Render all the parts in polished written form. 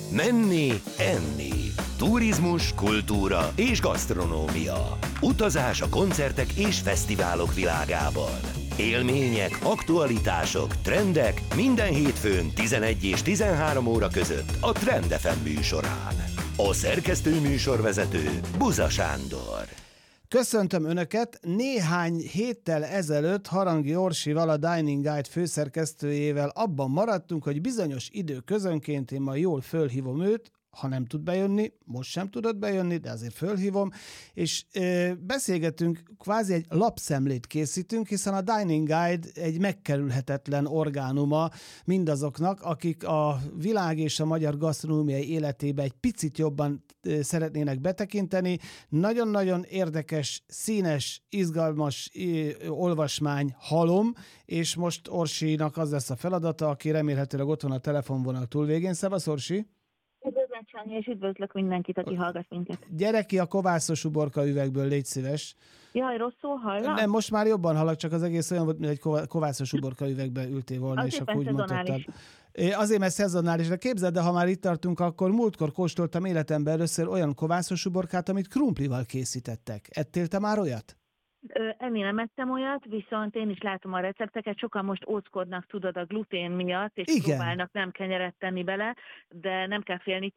Menni, enni. Turizmus, kultúra és gasztronómia. Utazás a koncertek és fesztiválok világában. Élmények, aktualitások, trendek minden hétfőn 11 és 13 óra között a Trend FM műsorán. A szerkesztő műsorvezető Buza Sándor. Köszöntöm Önöket! Néhány héttel ezelőtt Harangi Orsival, a Dining Guide főszerkesztőjével abban maradtunk, hogy bizonyos időközönként én majd jól fölhívom őt, ha nem tud bejönni, most sem tudott bejönni, de azért fölhívom, és beszélgetünk, kvázi egy lapszemlét készítünk, hiszen a Dining Guide egy megkerülhetetlen orgánuma mindazoknak, akik a világ és a magyar gasztronómiai életébe egy picit jobban szeretnének betekinteni. Nagyon-nagyon érdekes, színes, izgalmas olvasmány halom, és most Orsinak az lesz a feladata, aki remélhetőleg ott van a telefonvonal túlvégén. Szevasz, Orsi! Üdvözlet, Sanyi, és üdvözlök mindenkit, aki hallgat minket. Gyere ki a kovászos uborka üvegből, légy szíves. Jaj, rosszul hallak? Nem, most már jobban hallak, csak az egész olyan volt, mint egy kovászos uborka üvegbe ültél volna, az és akkor úgy szezonális. mondtad. Azért, mert szezonális, de képzeld, de ha már itt tartunk, akkor múltkor kóstoltam életemben először olyan kovászos uborkát, amit krumplival készítettek. Ettél te már olyat? Ennél nem ettem olyat, viszont én is látom a recepteket, sokan most óckodnak, tudod, a glutén miatt, és Igen. próbálnak nem kenyeret tenni bele, de nem kell félni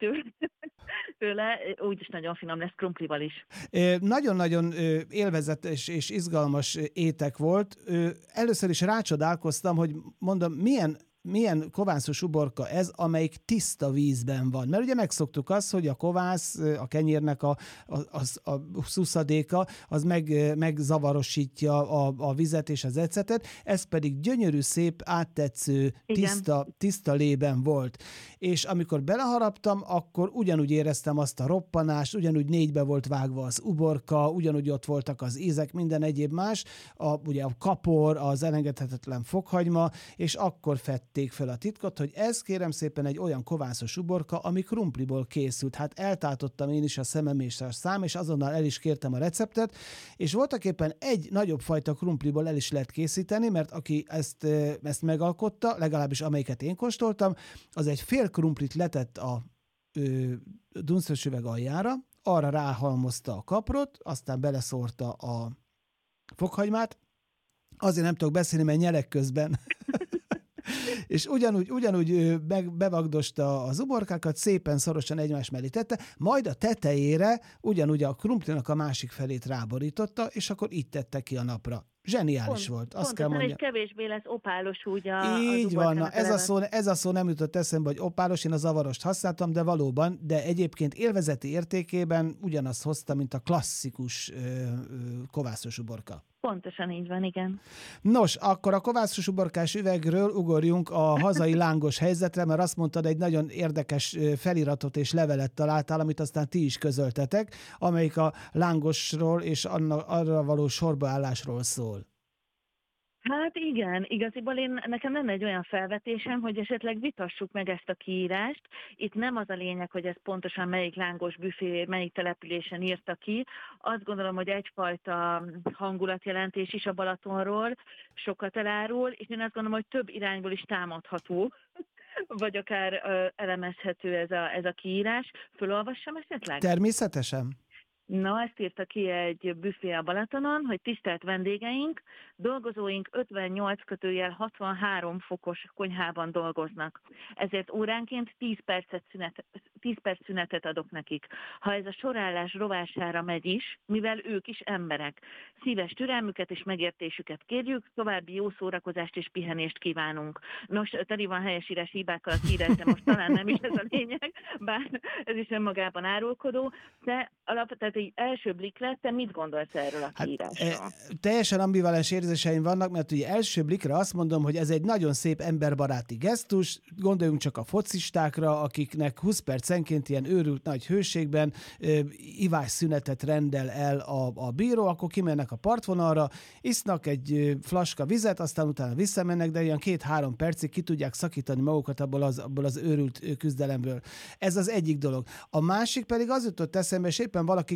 tőle, úgyis nagyon finom lesz krumplival is. Nagyon-nagyon élvezetes és izgalmas étek volt. Először is rácsodálkoztam, hogy mondom, milyen kovászos uborka ez, amelyik tiszta vízben van. Mert ugye megszoktuk azt, hogy a kovász, a kenyérnek a szuszadéka, az megzavarosítja a vizet és az ecetet, ez pedig gyönyörű, szép, áttetsző, tiszta lében volt. És amikor beleharaptam, akkor ugyanúgy éreztem azt a roppanást, ugyanúgy négybe volt vágva az uborka, ugyanúgy ott voltak az ízek, minden egyéb más, ugye a kapor, az elengedhetetlen fokhagyma, és akkor fették fel a titkot, hogy ez kérem szépen egy olyan kovászos uborka, ami krumpliból készült. Hát eltátottam én is a szemem és a szám, és azonnal el is kértem a receptet, és voltaképpen egy nagyobb fajta krumpliból el is lehet készíteni, mert aki ezt megalkotta, legalábbis amelyiket én kóstoltam, az egy fél krumplit letett a dunsztos üveg aljára, arra ráhalmozta a kaprot, aztán beleszórta a fokhagymát, azért nem tudok beszélni, mert nyelek közben. És ugyanúgy bevagdosta az uborkákat, szépen szorosan egymás mellé tette, majd a tetejére ugyanúgy a krumplinak a másik felét ráborította, és akkor így tette ki a napra. Zseniális volt, azt kell mondjam. És kevésbé lesz opálos úgy így van, na, ez a szó nem jutott eszembe, hogy opálos, én a zavarost használtam, de valóban, de egyébként élvezeti értékében ugyanazt hozta, mint a klasszikus kovászos uborka. Pontosan így van, igen. Nos, akkor a kovászos uborkás üvegről ugorjunk a hazai lángos helyzetre, mert azt mondtad, egy nagyon érdekes feliratot és levelet találtál, amit aztán ti is közöltetek, amelyik a lángosról és arra való sorbaállásról szól. Hát igen, igaziból nekem lenne egy olyan felvetésem, hogy esetleg vitassuk meg ezt a kiírást. Itt nem az a lényeg, hogy ez pontosan melyik lángos büfé, melyik településen írta ki. Azt gondolom, hogy egyfajta hangulatjelentés is a Balatonról sokat elárul, és én azt gondolom, hogy több irányból is támadható, vagy akár elemezhető ez a kiírás. Fölolvassam esetleg? Természetesen. Na, ezt írta ki egy büfé a Balatonon, hogy tisztelt vendégeink, dolgozóink 58-63 fokos konyhában dolgoznak. Ezért óránként 10 perc szünetet adok nekik. Ha ez a sorállás rovására megy is, mivel ők is emberek. Szíves türelmüket és megértésüket kérjük, további jó szórakozást és pihenést kívánunk. Nos, teli van helyesírás hibákkal a kiírás, de most talán nem is ez a lényeg, bár ez is önmagában árulkodó, de tehát egy első blikre, te mit gondolsz erről a kiírásról? Teljesen ambivalens érzéseim vannak, mert ugye első blikre azt mondom, hogy ez egy nagyon szép emberbaráti gesztus, gondoljunk csak a focistákra, akiknek 20 percenként ilyen őrült nagy hőségben ivásszünetet rendel el a bíró, akkor kimennek a partvonalra, isznak egy flaska vizet, aztán utána visszamennek, de olyan 2-3 percig ki tudják szakítani magukat abból az őrült küzdelemből. Ez az egyik dolog. A másik pedig az jutott eszembe, és éppen valaki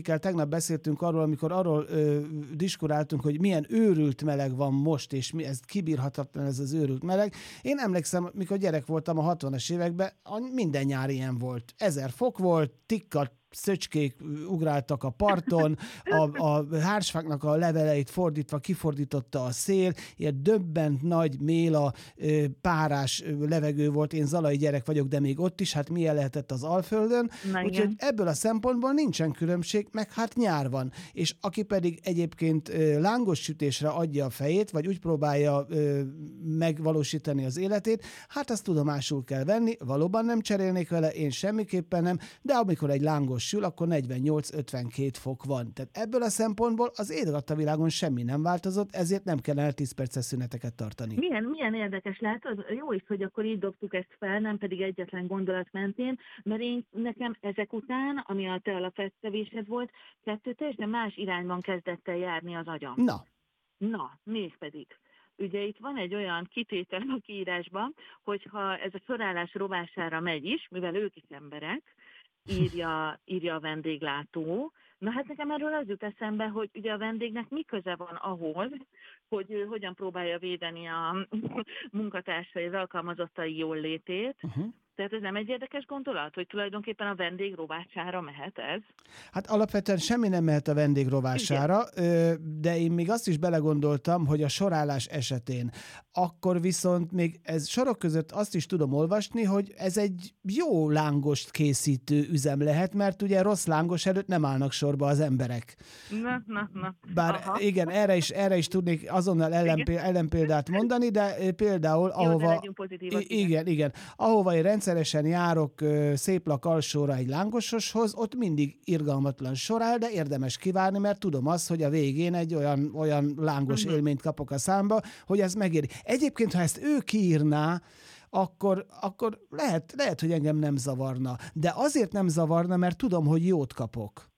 Enikkel tegnap beszéltünk arról, amikor arról diskuráltunk, hogy milyen őrült meleg van most, és ez kibírhatatlan ez az őrült meleg. Én emlékszem, mikor gyerek voltam a 60-as években, minden nyár ilyen volt. 1000 fok volt, tikkat, szöcskék ugráltak a parton, a hársfáknak a leveleit kifordította a szél, ilyen döbbent nagy, méla, párás levegő volt. Én zalai gyerek vagyok, de még ott is, hát milyen lehetett az Alföldön. Úgyhogy ebből a szempontból nincsen különbség, meg hát nyár van. És aki pedig egyébként lángos sütésre adja a fejét, vagy úgy próbálja megvalósítani az életét, hát azt tudomásul kell venni, valóban nem cserélnék vele, én semmiképpen nem, de amikor egy lángos sül, akkor 48-52 fok van. Tehát ebből a szempontból az éjjel-világon semmi nem változott, ezért nem kellene 10 perces szüneteket tartani. Milyen érdekes látod? Jó is, hogy akkor így dobtuk ezt fel, nem pedig egyetlen gondolat mentén, mert nekem ezek után, ami a te alapvetővésed volt, kettő teljesen más irányban kezdett el járni az agyam. Na, mégpedig. Ugye itt van egy olyan kitétel a kiírásban, hogyha ez a sorállás rovására megy is, mivel ők is emberek, írja a vendéglátó. Na hát nekem erről az jut eszembe, hogy ugye a vendégnek mi köze van ahhoz, hogy ő hogyan próbálja védeni a munkatársai, az alkalmazottai jól létét. Tehát ez nem egy érdekes gondolat, hogy tulajdonképpen a vendég rovására mehet ez? Hát alapvetően semmi nem mehet a vendég rovására, de én még azt is belegondoltam, hogy a sorállás esetén akkor viszont még ez sorok között azt is tudom olvasni, hogy ez egy jó lángost készítő üzem lehet, mert ugye rossz lángos előtt nem állnak sorba az emberek. Na. Bár igen, erre is tudnék azonnal ellenpéldát mondani, de például ahova... Igen. Ahova én rendszeresen járok Széplak alsóra egy lángososhoz, ott mindig irgalmatlan sor áll, de érdemes kivárni, mert tudom azt, hogy a végén egy olyan lángos élményt kapok a számba, hogy ez megéri. Egyébként, ha ezt ő kiírná, akkor lehet, hogy engem nem zavarna. De azért nem zavarna, mert tudom, hogy jót kapok.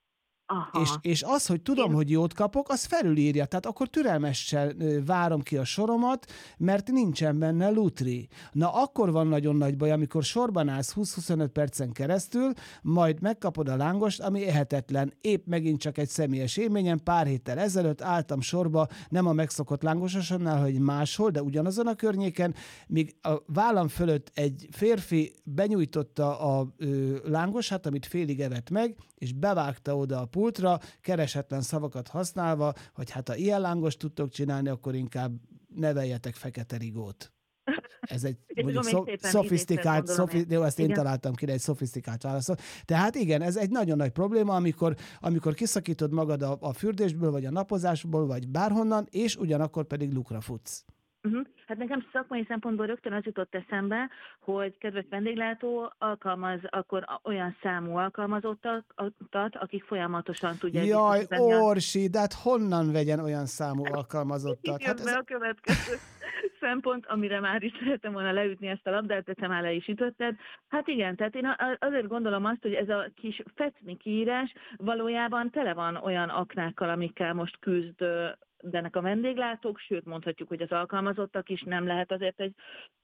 És az, hogy tudom, hogy jót kapok, az felülírja. Tehát akkor türelmesen várom ki a soromat, mert nincsen benne lutri. Na akkor van nagyon nagy baj, amikor sorban állsz 20-25 percen keresztül, majd megkapod a lángost, ami ehetetlen. Épp megint csak egy személyes élményem, pár héttel ezelőtt álltam sorba, nem a megszokott lángososonnál, hogy máshol, de ugyanazon a környéken, míg a vállam fölött egy férfi benyújtotta a lángosát, amit félig evett meg, és bevágta oda a pultra, keresetlen szavakat használva, hogy hát ha ilyen lángost tudtok csinálni, akkor inkább neveljetek Fekete Rigót. Ez egy szofisztikált, ezt én találtam ki, egy szofisztikált válaszol. Tehát igen, ez egy nagyon nagy probléma, amikor kiszakítod magad a fürdésből, vagy a napozásból, vagy bárhonnan, és ugyanakkor pedig lukra futsz. Hát nekem szakmai szempontból rögtön az jutott eszembe, hogy kedves vendéglátó alkalmaz akkor olyan számú alkalmazottat, akik folyamatosan tudják... Jaj, Orsi, de hát honnan vegyen olyan számú alkalmazottat? Hát ez a következő szempont, amire már is szeretem volna leütni ezt a labdát, de te már le is ütötted. Hát igen, tehát én azért gondolom azt, hogy ez a kis fecni kiírás valójában tele van olyan aknákkal, amikkel most küzdenek a vendéglátók, sőt mondhatjuk, hogy az alkalmazottak is, nem lehet azért egy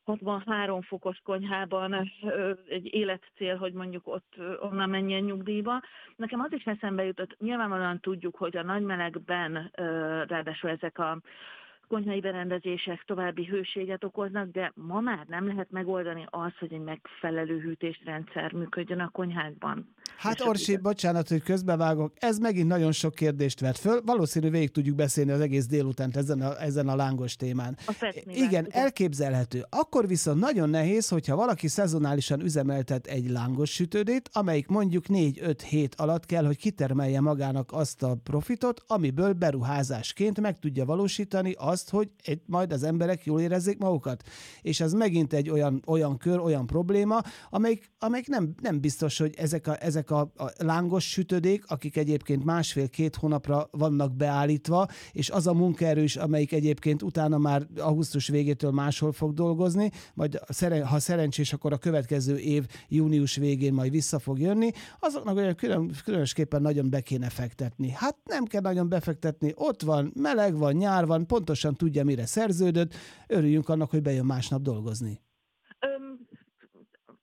63 fokos konyhában egy életcél, hogy mondjuk ott onnan menjen nyugdíjba. Nekem az is eszembe jutott, nyilvánvalóan tudjuk, hogy a nagy melegben ráadásul ezek a konyhai berendezések további hőséget okoznak, de ma már nem lehet megoldani azt, hogy egy megfelelő hűtésrendszer működjön a konyhákban. Hát Orsi, bocsánat, hogy közbevágok, ez megint nagyon sok kérdést vet föl. Valószínű végig tudjuk beszélni az egész délutánt ezen a lángos témán. Igen, elképzelhető. Akkor viszont nagyon nehéz, hogyha valaki szezonálisan üzemeltet egy lángos sütődét, amelyik mondjuk 4-5 hét alatt kell, hogy kitermelje magának azt a profitot, amiből beruházásként meg tudja valósítani azt, hogy majd az emberek jól érezzék magukat. És ez megint egy olyan kör, olyan probléma, amelyik nem biztos, hogy ezek a lángos sütődék, akik egyébként 1,5-2 hónapra vannak beállítva, és az a munkaerő is, amelyik egyébként utána már augusztus végétől máshol fog dolgozni, majd ha szerencsés, akkor a következő év június végén majd vissza fog jönni, azoknak olyan különösképpen nagyon be kéne fektetni. Hát nem kell nagyon befektetni, ott van, meleg van, nyár van, pontosan tudja, mire szerződött, örüljünk annak, hogy bejön másnap dolgozni.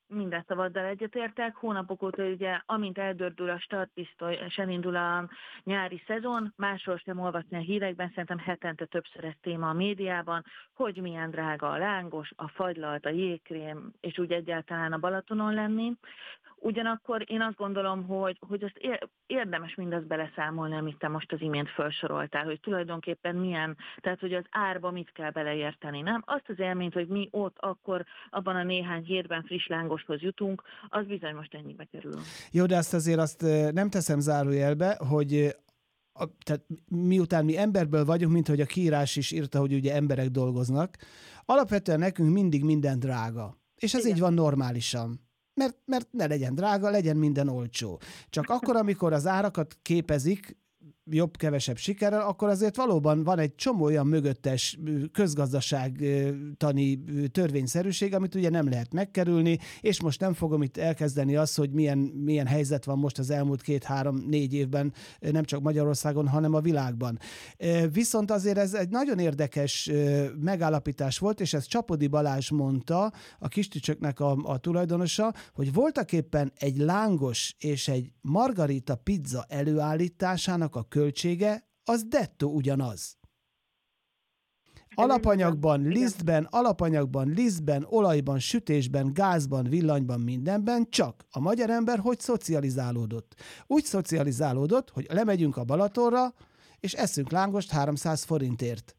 Minden szavaddal egyetértek. Hónapok óta ugye, amint eldördül a start, biztos elindul a nyári szezon, másról sem olvasni a hírekben, szerintem hetente többször ez téma a médiában, hogy milyen drága a lángos, a fagylalt, a jégkrém, és úgy egyáltalán a Balatonon lenni. Ugyanakkor én azt gondolom, hogy azt érdemes mindazt beleszámolni, amit te most az imént felsoroltál, hogy tulajdonképpen milyen, tehát hogy az árba mit kell beleérteni, nem? Azt az élményt, hogy mi ott akkor abban a néhány hétben friss lángoshoz jutunk, az bizony most ennyibe kerül. Jó, de azt nem teszem zárójelbe, hogy tehát miután mi emberből vagyunk, mint hogy a kiírás is írta, hogy ugye emberek dolgoznak, alapvetően nekünk mindig minden drága. És ez így van normálisan. Mert ne legyen drága, legyen minden olcsó. Csak akkor, amikor az árakat képezik, jobb-kevesebb sikerrel, akkor azért valóban van egy csomó olyan mögöttes közgazdaságtani törvényszerűség, amit ugye nem lehet megkerülni, és most nem fogom itt elkezdeni azt, hogy milyen helyzet van most az elmúlt 2-3-4 évben, nem csak Magyarországon, hanem a világban. Viszont azért ez egy nagyon érdekes megállapítás volt, és ezt Csapody Balázs mondta, a Kistücsöknek a tulajdonosa, hogy voltaképpen egy lángos és egy margarita pizza előállításának a költsége az dettó ugyanaz. Alapanyagban, lisztben, olajban, sütésben, gázban, villanyban, mindenben, csak a magyar ember hogy szocializálódott? Úgy szocializálódott, hogy lemegyünk a Balatonra, és eszünk lángost 300 forintért.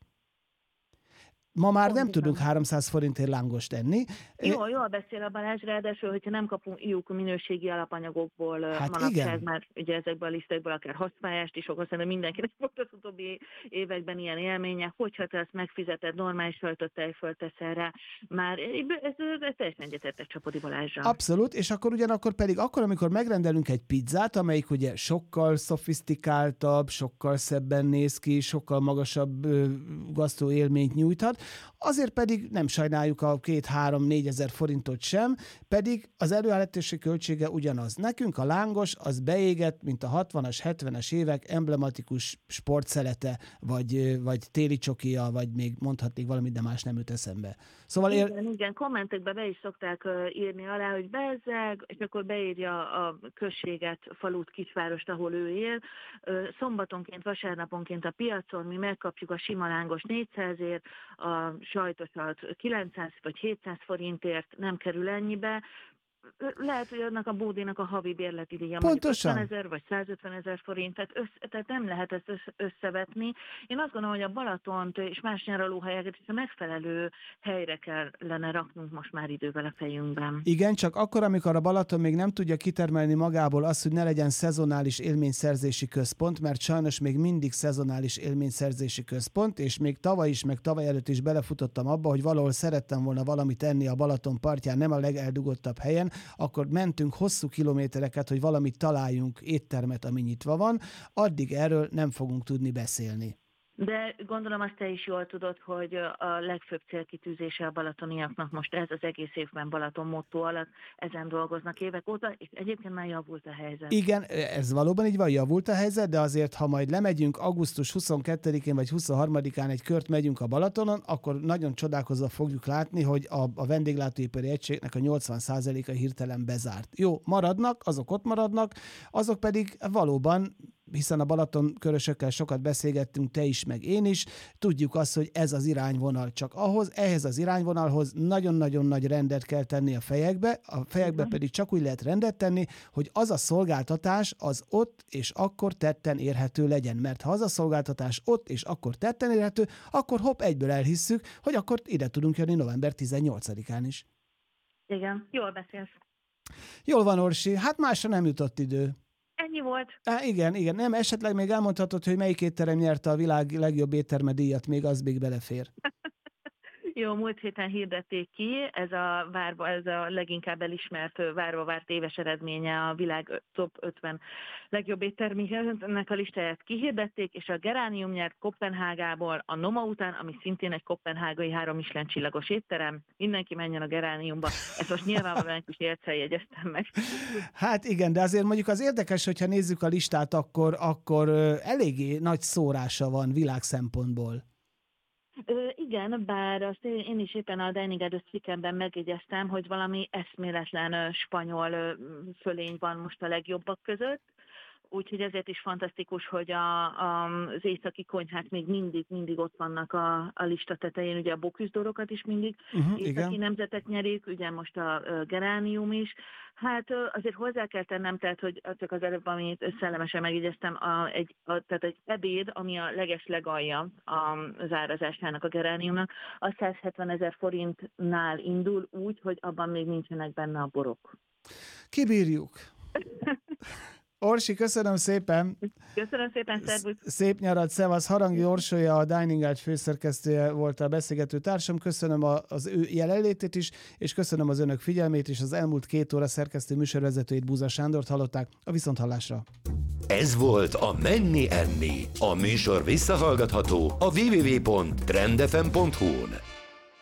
Ma már nem tudunk 300 forintért lángost enni. Jól beszél a Balázs, ráadásul, hogyha nem kapjuk minőségi alapanyagokból manapság, már ugye ezekből a lisztekből akár használást is okozhat, de mindenkinek volt az utóbbi években ilyen élménye, hogyha te ezt megfizeted, normális sajtot tejföl rá, már ez teljesen egyetértek Csapody Balázsra. Abszolút, és akkor ugyanakkor pedig amikor megrendelünk egy pizzát, amelyik ugye sokkal szofisztikáltabb, sokkal szebben néz ki, sokkal magasabb gasztró élményt nyújthat, azért pedig nem sajnáljuk a 2-3-4 ezer forintot sem, pedig az előállítási költsége ugyanaz. Nekünk a lángos az beégett, mint a 60-as, 70-es évek emblematikus sportszelete, vagy téli csokia, vagy még mondhatnék valamit, de más nem jut eszembe. Szóval igen, kommentekben be is szokták írni alá, hogy bezzeg, és akkor beírja a községet, falut, kisvárost, ahol ő él. Szombatonként, vasárnaponként a piacon mi megkapjuk a sima lángos 400-ért, a sajtosat 900 vagy 700 forintért, nem kerül ennyibe. Lehet, hogy annak a bódénak a havi bérleti díja mondjuk 50 000 vagy 150 000 forint, tehát nem lehet ezt összevetni. Én azt gondolom, hogy a Balatont és más nyaralóhelyeket is a megfelelő helyre kellene raknunk most már idővel a fejünkben. Igen, csak akkor, amikor a Balaton még nem tudja kitermelni magából azt, hogy ne legyen szezonális élményszerzési központ, mert sajnos még mindig szezonális élményszerzési központ, és még tavaly is, meg tavaly előtt is belefutottam abba, hogy valahol szerettem volna valamit enni a Balaton partján, nem a legeldugottabb helyen, akkor mentünk hosszú kilométereket, hogy valamit találjunk, éttermet, ami nyitva van, addig erről nem fogunk tudni beszélni. De gondolom azt te is jól tudod, hogy a legfőbb célkitűzése a balatoniaknak most ez az egész évben Balaton motto alatt, ezen dolgoznak évek óta, és egyébként már javult a helyzet. Igen, ez valóban így van, javult a helyzet, de azért, ha majd lemegyünk augusztus 22-én vagy 23-án egy kört megyünk a Balatonon, akkor nagyon csodálkozva fogjuk látni, hogy a vendéglátóipari egységnek a 80%-a hirtelen bezárt. Jó, maradnak, azok ott maradnak, azok pedig valóban, hiszen a Balaton körösökkel sokat beszélgettünk, te is, meg én is, tudjuk azt, hogy ez az irányvonal. Csak ehhez az irányvonalhoz nagyon-nagyon nagy rendet kell tenni a fejekbe pedig csak úgy lehet rendet tenni, hogy az a szolgáltatás az ott és akkor tetten érhető legyen. Mert ha az a szolgáltatás ott és akkor tetten érhető, akkor hopp, egyből elhisszük, hogy akkor ide tudunk jönni november 18-án is. Igen, jól beszélsz. Jól van, Orsi, hát másra nem jutott idő. Ennyi volt. Igen. Nem, esetleg még elmondhatod, hogy melyik étterem nyerte a világ legjobb étterme díjat, még az még belefér. Jó, múlt héten hirdették ki, ez a leginkább elismert várva várt éves eredménye a világ top 50 legjobb éttermének a listáját kihirdették, és a Geránium nyert Koppenhágából a Noma után, ami szintén egy koppenhágai 3 Michelin csillagos étterem. Mindenki menjen a Gerániumba. Ezt most nyilvánvalóan egy kis érccel jegyeztem meg. Hát igen, de azért mondjuk az érdekes, hogyha nézzük a listát, akkor eléggé nagy szórása van világ szempontból. Igen, bár azt én is éppen a Dining Ed cikkemben megjegyeztem, hogy valami eszméletlen spanyol fölény van most a legjobbak között, úgyhogy ezért is fantasztikus, hogy az északi konyhák még mindig ott vannak a lista tetején, ugye a boküzdorokat is mindig északi igen. nemzetek nyerik, ugye most a geránium is. Hát azért hozzá kell tennem, tehát, hogy csak az előbb, amit szellemesen megjegyeztem, tehát egy ebéd, ami a legalja az árazásának a gerániumnak, az 170 000 forintnál indul úgy, hogy abban még nincsenek benne a borok. Kibírjuk. Orsi, köszönöm szépen! Köszönöm szépen, szervusz! Szép nyarat, szevasz! Harangi Orsolya, a Dining Guide főszerkesztője volt a beszélgető társam. Köszönöm az ő jelenlétét is, és köszönöm az önök figyelmét, és az elmúlt 2 óra szerkesztő műsorvezetőjét, Búza Sándort hallották. A viszonthallásra! Ez volt a Menni Enni. A műsor visszahallgatható a www.trendfm.hu-n.